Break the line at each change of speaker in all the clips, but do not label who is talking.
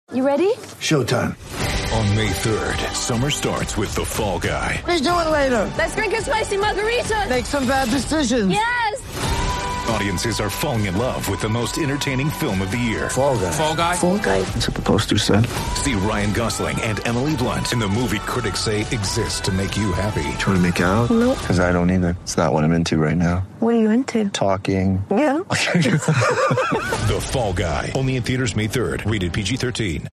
You ready?
Showtime.
On May 3rd, summer starts with The Fall Guy.
Let's do it later.
Let's drink a spicy margarita.
Make some bad decisions.
Yes!
Audiences are falling in love with the most entertaining film of the year.
Fall Guy.
Fall Guy?
Fall guy.
That's what the poster said.
See Ryan Gosling and Emily Blunt in the movie critics say exists to make you happy.
Trying to make it out?
Nope.
Because I don't either. It's not what I'm into right now.
What are you into?
Talking.
Yeah.
The Fall Guy. Only in theaters May 3rd. Rated PG-13.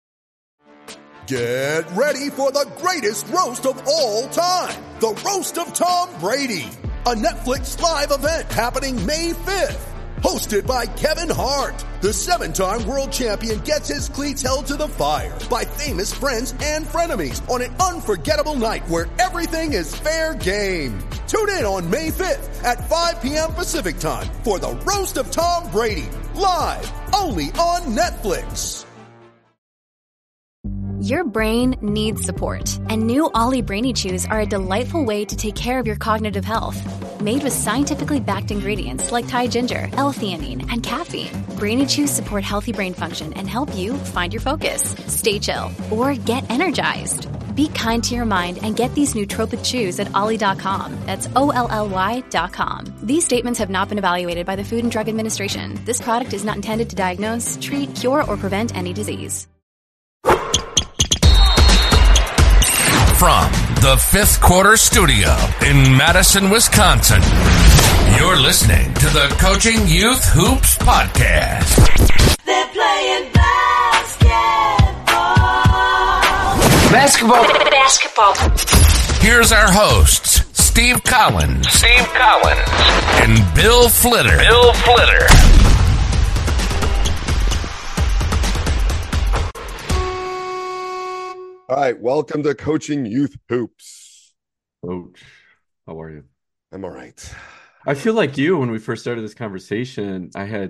Get ready for the greatest roast of all time. The Roast of Tom Brady. A Netflix live event happening May 5th. Hosted by Kevin Hart. The 7-time world champion gets his cleats held to the fire by famous friends and frenemies on an unforgettable night where everything is fair game. Tune in on May 5th at 5 p.m. Pacific time for the Roast of Tom Brady. Live only on Netflix.
Your brain needs support, and new Ollie Brainy Chews are a delightful way to take care of your cognitive health. Made with scientifically backed ingredients like Thai ginger, L-theanine, and caffeine, Brainy Chews support healthy brain function and help you find your focus, stay chill, or get energized. Be kind to your mind and get these nootropic chews at ollie.com. That's OLLY.com. These statements have not been evaluated by the Food and Drug Administration. This product is not intended to diagnose, treat, cure, or prevent any disease.
From the Fifth Quarter Studio in Madison, Wisconsin, you're listening to the Coaching Youth Hoops Podcast.
They're playing basketball.
Here's our hosts, Steve Collins, and Bill Flitter.
All right, welcome to Coaching Youth Hoops.
Coach, how are you?
I'm all right.
I feel like you, when we first started this conversation, I had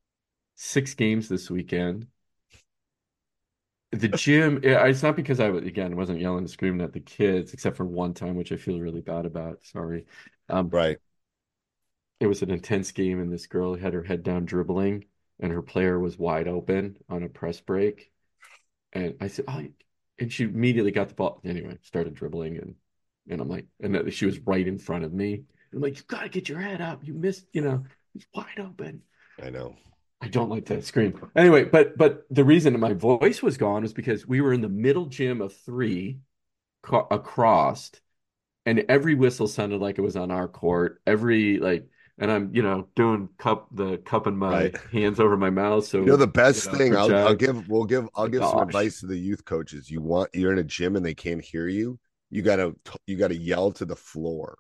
6 games this weekend. The gym, it's not because wasn't yelling and screaming at the kids, except for one time, which I feel really bad about. Sorry.
Right.
It was an intense game, and this girl had her head down dribbling, and her player was wide open on a press break. And I said, and she immediately got the ball. Anyway, started dribbling, and I'm like, and she was right in front of me. I'm like, you've got to get your head up. You missed, it's wide open.
I know.
I don't like that scream. Anyway, but the reason my voice was gone was because we were in the middle gym of 3 across, and every whistle sounded like it was on our court. And I'm, doing the cup in my hands over my mouth. So
the best thing I'll give some advice to the youth coaches. You're in a gym and they can't hear you. You gotta yell to the floor.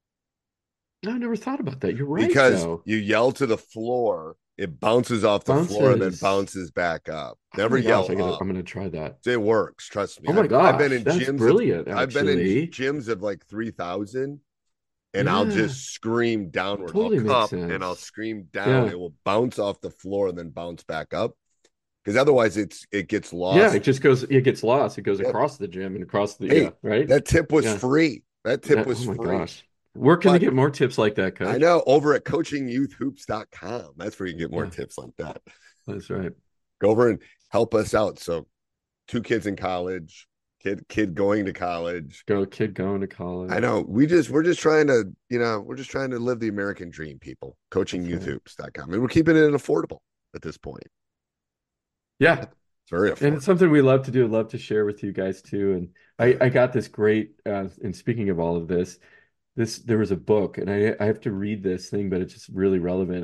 No, I never thought about that. You're right.
Because you yell to the floor, it bounces off the floor and then bounces back up. Never yell up.
I'm gonna try that.
It works. Trust me.
Oh my gosh,
I've been in gyms.
Brilliant.
I've been in gyms of like 3,000. And I'll just scream downward.
Totally
I'll
makes sense.
And I'll scream down. Yeah. It will bounce off the floor and then bounce back up. Because otherwise it gets lost.
Yeah, it gets lost. It goes across the gym and across the right.
That tip was free. That tip was free. Oh my gosh.
Where can we get more tips like that, Coach?
I know, over at coachingyouthhoops.com. That's where you get more tips like that.
That's right.
Go over and help us out. So 2 kids in college. Kid going to college.
Kid going to college.
I know. We're just trying to, live the American dream, people. Coachingyouthhoops.com. And we're keeping it affordable at this point.
Yeah.
It's very affordable.
And it's something we love to do, love to share with you guys too. And I got this great, and speaking of all of this, there was a book, and I have to read this thing, but it's just really relevant.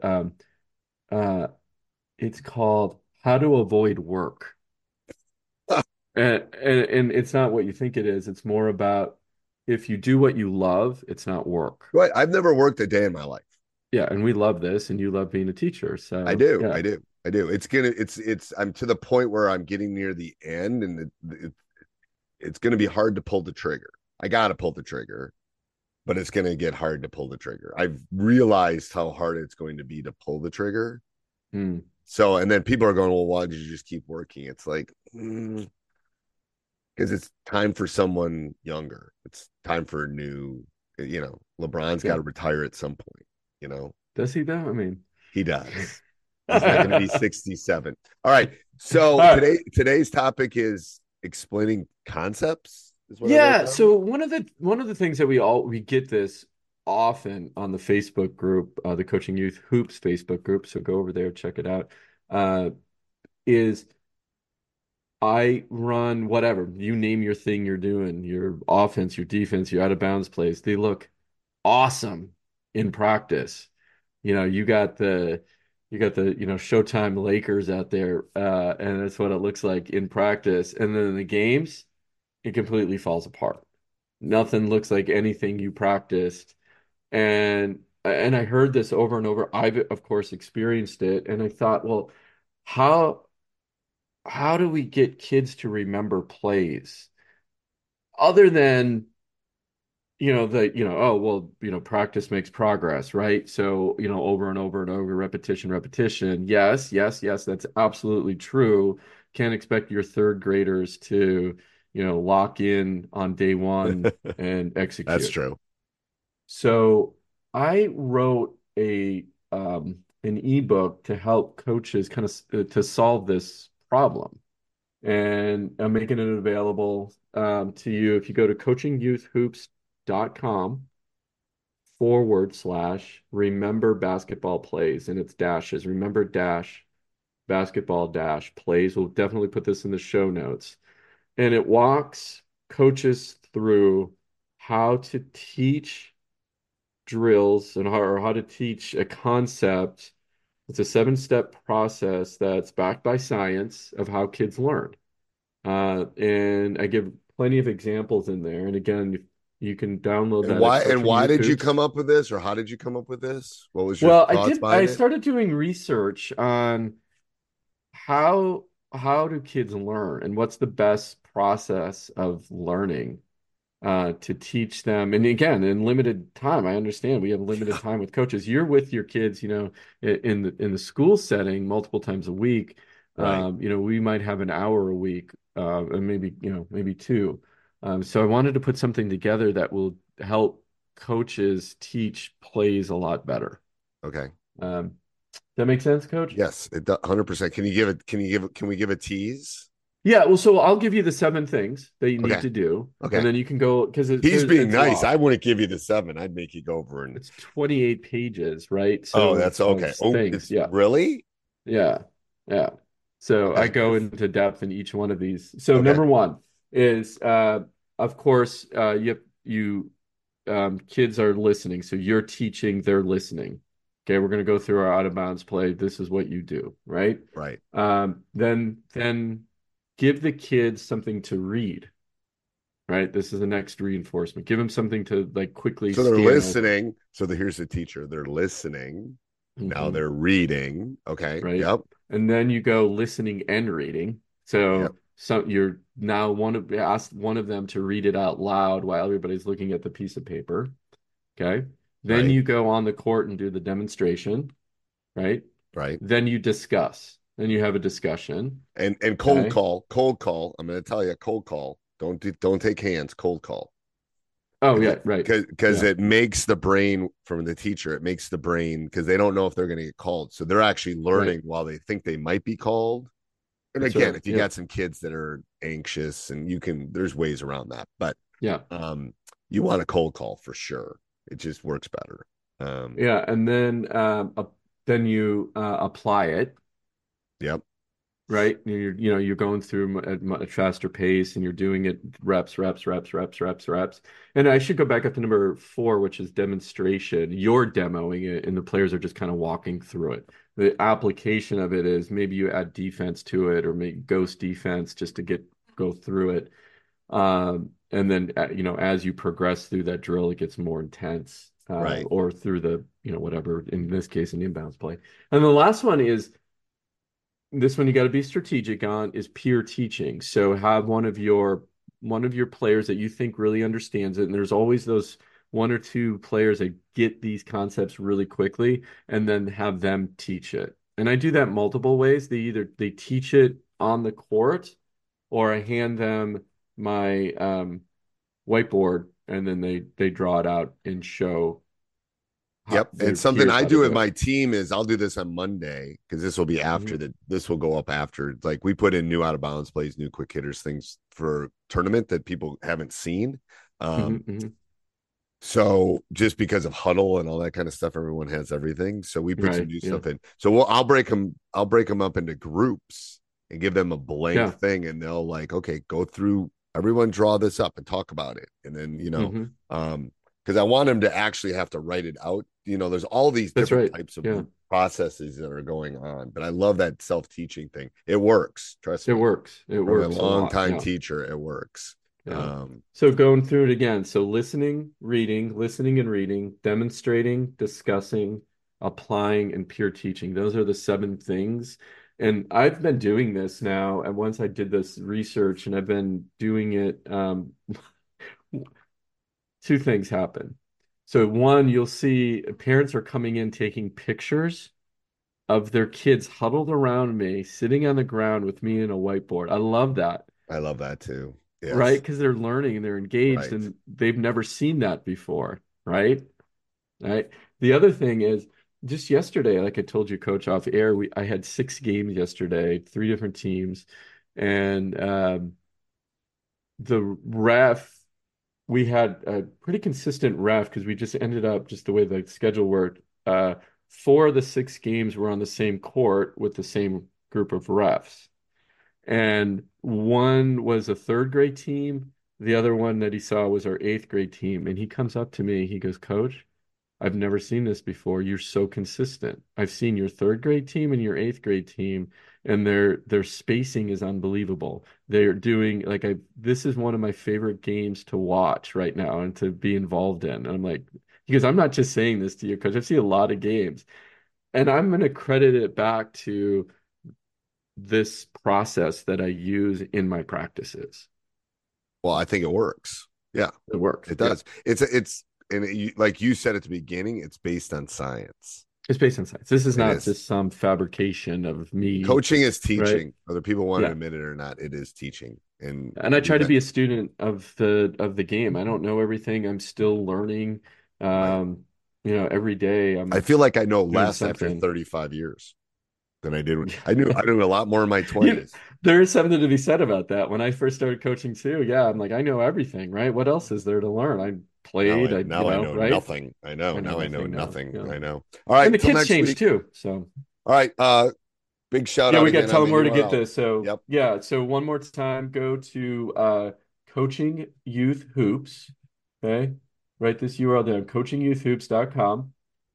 It's called How to Avoid Work. And it's not what you think it is. It's more about, if you do what you love, it's not work.
Right. I've never worked a day in my life.
Yeah, and we love this, and you love being a teacher. So
I do.
Yeah.
I do. I'm to the point where I'm getting near the end, and it's going to be hard to pull the trigger. I got to pull the trigger, but it's going to get hard to pull the trigger. I've realized how hard it's going to be to pull the trigger. So, and then people are going, well, why did you just keep working? It's like, because it's time for someone younger. It's time for new, LeBron's got to retire at some point,
Does he though? I mean,
he does. He's not going to be 67. All right. So
All right.
today's topic is explaining concepts. Is what I wrote
Yeah,
down.
so one of the things that we get this often on the Facebook group, the Coaching Youth Hoops Facebook group, so go over there, check it out, is I run whatever, you name your thing you're doing, your offense, your defense, your out of bounds plays. They look awesome in practice. You got the Showtime Lakers out there, and that's what it looks like in practice. And then in the games, it completely falls apart. Nothing looks like anything you practiced. And I heard this over and over. I've of course experienced it, and I thought, well, how how do we get kids to remember plays other than oh well, practice makes progress, right? So over and over and over, repetition. Yes, yes, yes, that's absolutely true. Can't expect your third graders to lock in on day one and execute.
That's true.
So I wrote an ebook to help coaches kind of to solve this problem, and I'm making it available to you if you go to coachingyouthhoops.com/remember basketball plays, and it's dashes. Remember dash basketball dash plays. We'll definitely put this in the show notes, and it walks coaches through how to teach drills and how to teach a concept. It's a 7-step process that's backed by science of how kids learn. And I give plenty of examples in there. And again, you can download that.
And why did you come up with this, or how did you come up with this? What was your thoughts behind it?
I started doing research on how do kids learn and what's the best process of learning to teach them. And again, in limited time, I understand we have limited time with coaches. You're with your kids, in the school setting multiple times a week.
Right.
We might have an hour a week, and maybe two. So I wanted to put something together that will help coaches teach plays a lot better.
Okay.
That make sense, Coach?
Yes, it does 100%. Can we give a tease?
Yeah, well, so I'll give you the 7 things that you need to do.
Okay.
And then you can go, because
he's being nice. I wouldn't give you the 7. I'd make you go over and
it's 28 pages, right? So
that's okay.
Things. Yeah.
Really?
Yeah. Yeah. So I go into depth in each one of these. So number 1 is of course kids are listening. So you're teaching, they're listening. Okay, we're going to go through our out of bounds play. This is what you do, right?
Right.
Then give the kids something to read, right? This is the next reinforcement. Give them something to quickly.
So they're listening. So here's the teacher. They're listening. Mm-hmm. Now they're reading. Okay.
Right.
Yep.
And then you go listening and reading. So you're now ask one of them to read it out loud while everybody's looking at the piece of paper. Okay. Then you go on the court and do the demonstration. Right.
Right.
Then you discuss. Then you have a discussion.
And cold call. I'm going to tell you, cold call. Don't take hands. Cold call.
Oh yeah, right.
Because it makes the brain from the teacher. It makes the brain because they don't know if they're going to get called, so they're actually learning while they think they might be called. And that's again, if you got some kids that are anxious, and there's ways around that. But you want a cold call for sure. It just works better.
And then you apply it.
Yep.
Right. You're going through at a much faster pace, and you're doing it reps. And I should go back up to number 4, which is demonstration. You're demoing it, and the players are just kind of walking through it. The application of it is maybe you add defense to it, or make ghost defense just to go through it. And then as you progress through that drill, it gets more intense. Or through the whatever, in this case, an inbounds play. And the last one is. This one you got to be strategic on is peer teaching. So have one of your players that you think really understands it, and there's always those 1 or 2 players that get these concepts really quickly, and then have them teach it. And I do that multiple ways. They teach it on the court, or I hand them my whiteboard, and then they draw it out and show
Yep. And something I do with my team is I'll do this on Monday because this will be after this will go up after. It's like we put in new out of bounds plays, new quick hitters, things for tournament that people haven't seen. So just because of huddle and all that kind of stuff, everyone has everything. So we put some new stuff in. So I'll break them up into groups and give them a blank thing, and they'll like, okay, go through. Everyone draw this up and talk about it, and then because I want them to actually have to write it out. There's all these different types of processes that are going on, but I love that self-teaching thing. It works. Trust me.
It works. It works.
A long time teacher, it works.
Yeah. So going through it again. So listening and reading, demonstrating, discussing, applying, and peer teaching. Those are the 7 things. And I've been doing this now. And once I did this research and I've been doing it, 2 things happen. So one, you'll see parents are coming in taking pictures of their kids huddled around me, sitting on the ground with me and a whiteboard. I love that. I
love that too. Yes.
Right? Because they're learning and they're engaged and they've never seen that before. Right? The other thing is just yesterday, like I told you, Coach, off air, I had 6 games yesterday, 3 different teams. And the ref, we had a pretty consistent ref because we just ended up just the way the schedule worked. 4 of the 6 games were on the same court with the same group of refs. And one was a 3rd grade team. The other one that he saw was our 8th grade team. And he comes up to me, he goes, Coach, I've never seen this before. You're so consistent. I've seen your 3rd grade team and your 8th grade team, and their spacing is unbelievable. They're doing this is one of my favorite games to watch right now and to be involved in. And I'm like, because I'm not just saying this to you, Coach. I've seen a lot of games, and I'm going to credit it back to this process that I use in my practices.
Well, I think it works. Yeah,
it works.
It does. Yeah. Like you said at the beginning, it's based on science.
It's based on science. This is not just some fabrication of me.
Coaching is teaching, right? Whether people want to admit it or not. It is teaching, and
I try to be a student of the game. I don't know everything. I'm still learning. Every day.
I feel like I know less after 35 years than I did. I knew a lot more in my 20s.
There is something to be said about that. When I first started coaching too, I'm like, I know everything, right? What else is there to learn? I played. I know
right? Nothing. I know. Now I know nothing. Yeah. I know. All right.
And the kids changed too. So.
All right. Big shout out.
Yeah, we got to tell them where to get this. So So one more time, go to Coaching Youth Hoops. Okay. Write this URL down, coachingyouthhoops.com.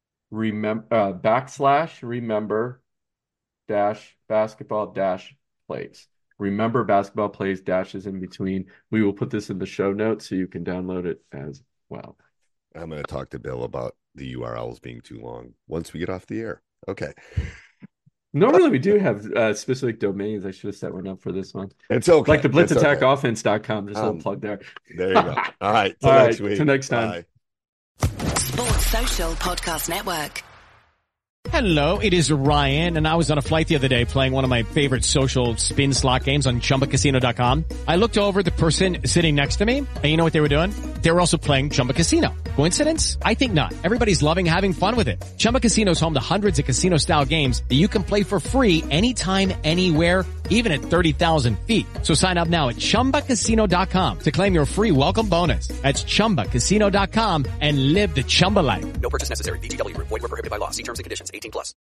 Remember basketball plays. Remember basketball plays, dashes in between. We will put this in the show notes so you can download it as well.
I'm going to talk to Bill about the URLs being too long once we get off the air. Okay.
Normally we do have specific domains. I should have set one up for this one.
It's okay.
Like the blitzattackoffense.com. Just a little plug there.
There you go. All right.
Till next week. Till next time.
Bye.
Sports Social Podcast Network.
Hello, it is Ryan, and I was on a flight the other day playing one of my favorite social spin slot games on ChumbaCasino.com. I looked over at the person sitting next to me, and you know what they were doing? They were also playing Chumba Casino. Coincidence? I think not. Everybody's loving having fun with it. Chumba Casino is home to hundreds of casino-style games that you can play for free anytime, anywhere, even at 30,000 feet. So sign up now at ChumbaCasino.com to claim your free welcome bonus. That's ChumbaCasino.com and live the Chumba life.
No purchase necessary. VGW. Void where prohibited by law. See terms and conditions. 18+.